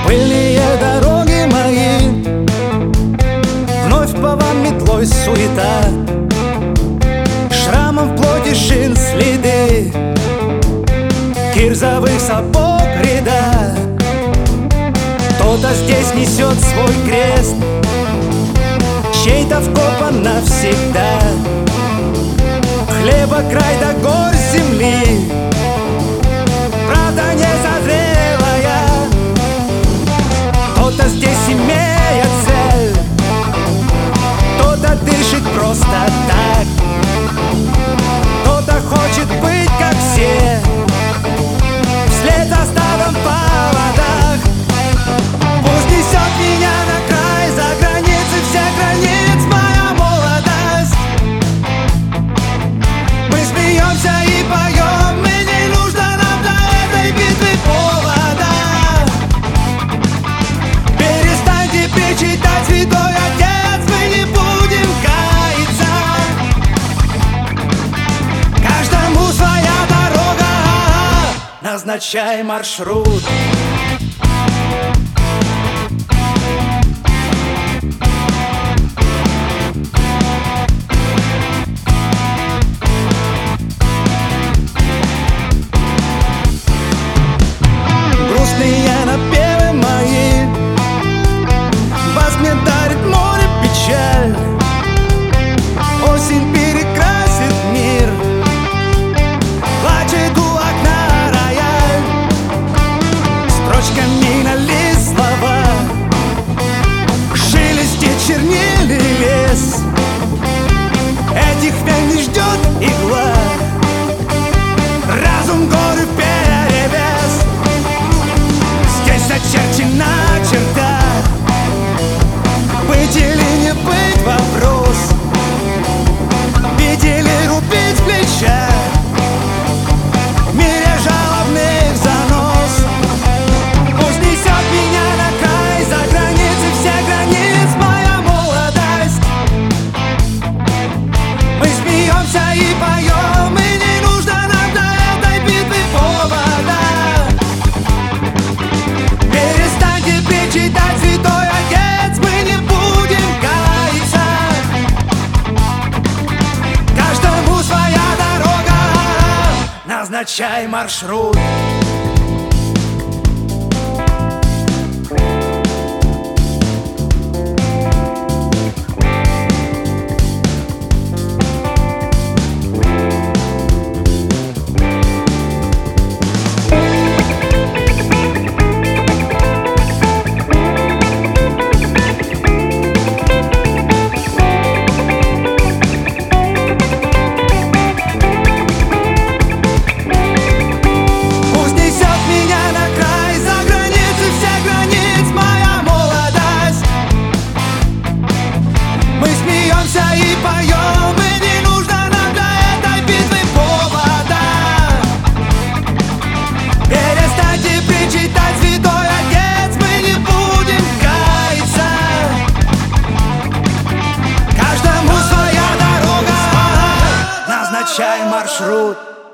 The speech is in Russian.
Пыльные дороги мои, вновь по вам метлой суета, шрамом в плоти шин следы, кирзовых сапог ряда. Кто-то здесь несет свой крест, чей-то вкопан навсегда. Хлеба край до гор земли, правда не созрелая. Кто-то здесь имеет цель, кто-то дышит просто так, кто-то хочет быть как все, вслед за стадом в поводах. Пусть несет меня на край, за границы всех границ моя молодость. Мы смеемся и поем, и не нужно нам для этой битвы повода. Перестаньте причитать, святой отец, мы не будем каяться. Каждому своя дорога, назначай маршрут. Грустные напевы мои, вас мне дарит море печаль. Осень перекрасит мир, плачет у окна рояль. Строчками на лист слова, шелестит чернильный лес. Этих вен не ждет игла, разум горы перевес. Здесь очерчена черта, быть или не быть вопрос, бить или рубить плеча, в мире жалобных занос. Пусть несет меня на край, за границы всех границ моя молодость. Мы смеемся и поем, и не нужно нам до этой битвы повода. Перестаньте причитать, святой отец, мы не будем каяться. Каждому своя дорога, назначай маршрут. И поем, и не нужно нам для этой битвы повода. Перестаньте причитать, святой отец, мы не будем каяться. Каждому своя дорога, назначай маршрут.